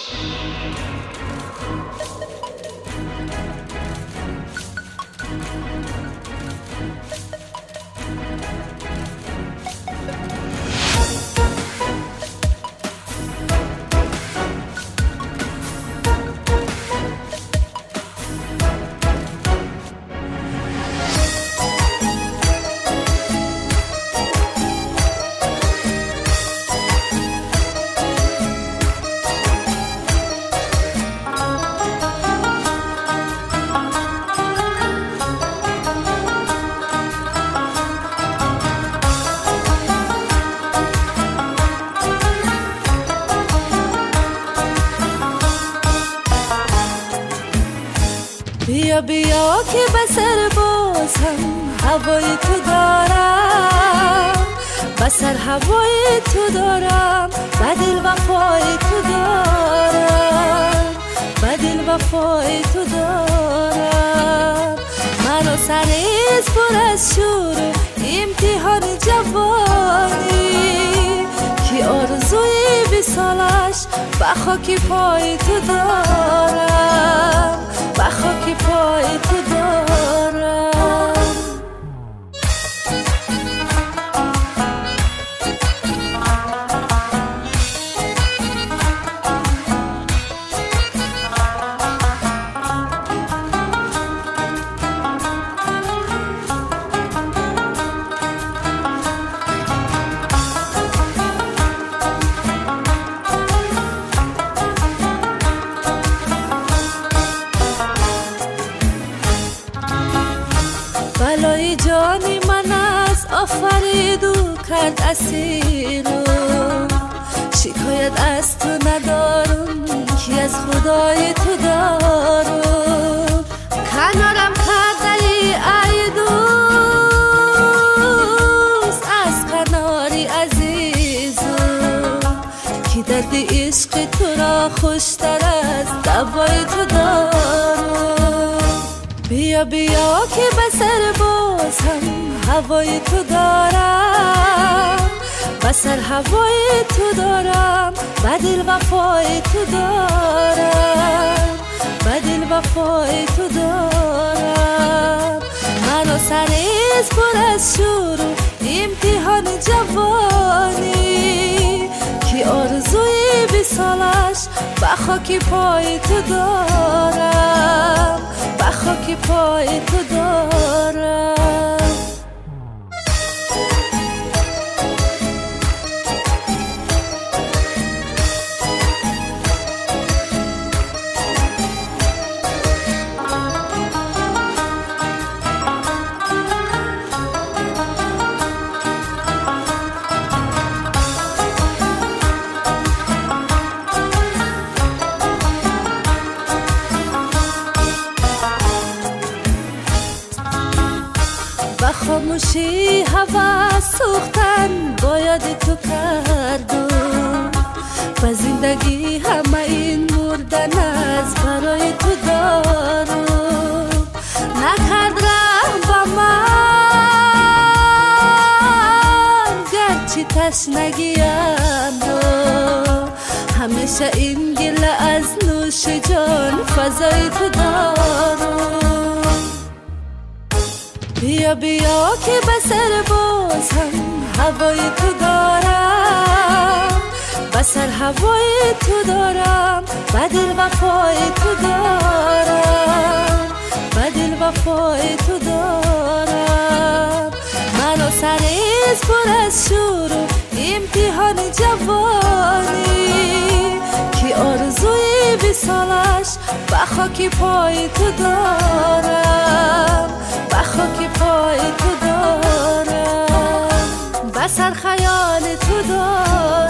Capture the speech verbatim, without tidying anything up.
بیا بیا که بسر بازم هوای تو دارم، بسر هوای تو دارم، بدل وفای تو دارم، بدل وفای تو دارم. منو سریز پر از شور امتحان جوانی، که آرزوی بی سالش به خاکی پای تو دارم، به خاکی پای تو دارم. بلای جانی من از آفرید و کرد اسیرو، شکایت از تو ندارم که از خدای تو دارم. کنارم کردی ای دوست از کناری عزیزم، که درد عشق تو را خوشتر از دوای تو دارم. بیا بیا که بسر بازم هوای تو دارم، بسر هوای تو دارم، بدل وفای تو دارم، بدل وفای تو دارم. منو سریز پر از شور امتحان جوانی، که آرزوی بی سالش به خاکی پای تو دارم، به خاکی پای تو دارم. خاموشی هوا سوختن باید تو کردم، و زندگی همه این مردن از برای تو دارم. نکرد رحم با من گرچه تشنگیم رو، همیشه این گله از نوش جان فضای تو دارم. بیا بیا که بسر بازم هوای تو دارم، بسر هوای تو دارم، بدل وفای تو دارم، بدل وفای تو دارم. منو سریز پر از شور امتحان جوانی، که آرزوی بی سالش به خاکی پای تو دارم، به خاکی پای تو دارم، بسر خیال تو دارم.